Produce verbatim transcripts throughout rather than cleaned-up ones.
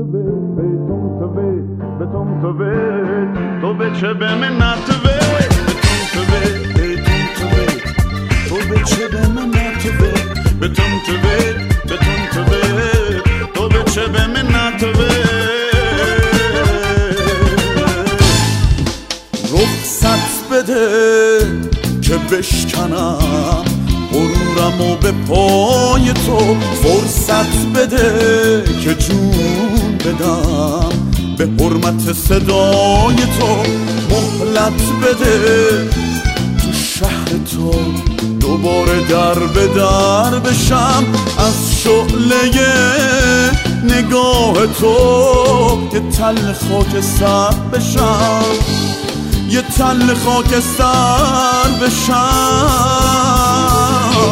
تو به چه به من نتوه تو به چه به من نتوه به تم توه به تم توه تو به چه به من نتوه رخصت بده که بشکنم غرورمو به پای تو فرصت بده که جون بدم به حرمت صدای تو مهلت بده تو شهر تو دوباره در به در بشم از شعله نگاه تو یه تل خاکستر بشم یه تل خاکستر بشم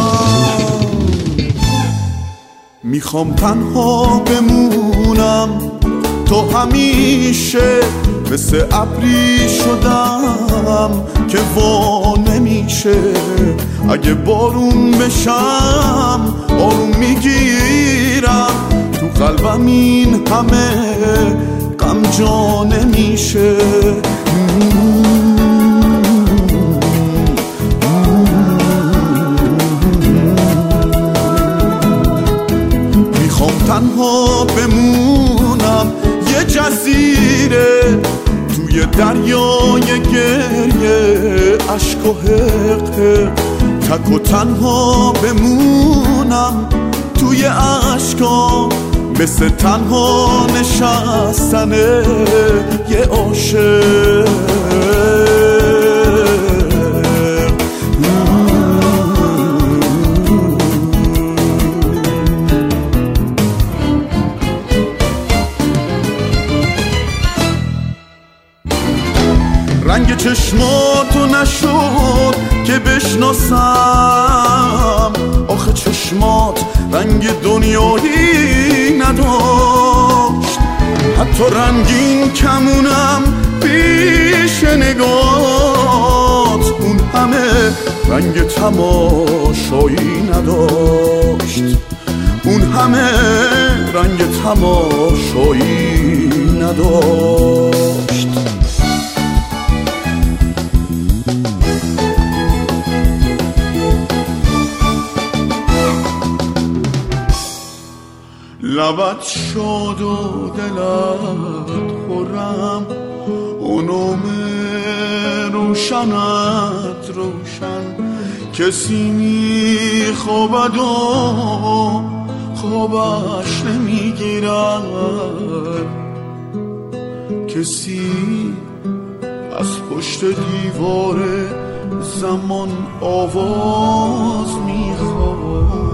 میخوام تنها بمونم تو همیشه مثل ابری شدم که وا نمیشه اگه بارون بشم آروم میگیرم تو قلبم این همه غم جا نمیشه میخوام تنها بمونم یه جزیره توی دریای گریه عشق و حق تک و تنها بمونم توی عشقا مثل تنها نشستن یه عاشق رنگ چشماتو نشد که بشناسم آخه چشمات رنگ دنیایی نداشت حتی رنگین کمونم پیش نگات اون همه رنگ تماشایی نداشت اون همه رنگ تماشایی نداشت لبت شاد و دلت خورم اونوم روشنت روشن کسی میخوابد و خوابش نمیگیرد کسی از پشت دیوار زمان آواز میخواد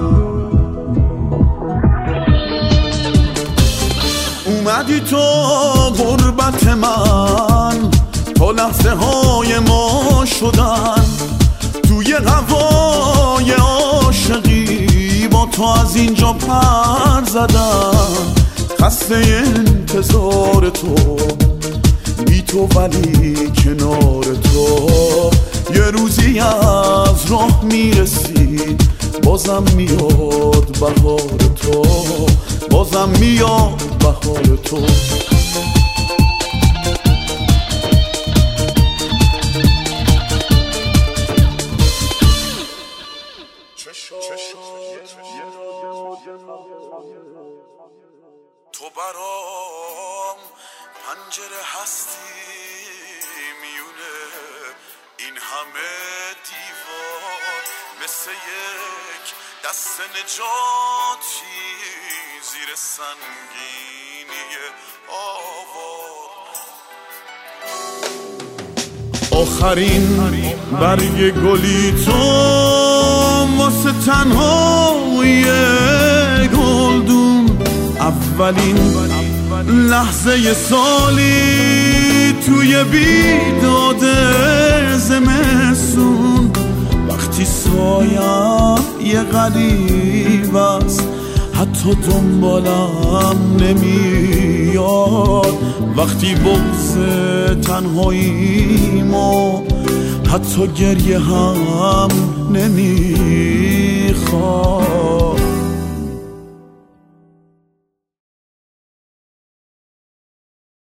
اومدی تو غربت من تا لحظه های ما شدن توی هوای عاشقی با تو از اینجا پر زدم خسته انتظار تو بی تو ولی کنار تو یه روزی از راه میرسی بازم میاد بهار تو بازم میاد بهار تو تو برام پنجره هستی میونه این همه دیوار مثل یک دست نجاتی زیر سنگینی آوار آخرین برگ گلی تو واسه تنهایی گلدون اولین لحظه سالی توی بیداد زمستون وقتی سایم یه غریب است حتی دنبالم نمیاد وقتی بغض تنهاییمو حتی گریه هم نمیاد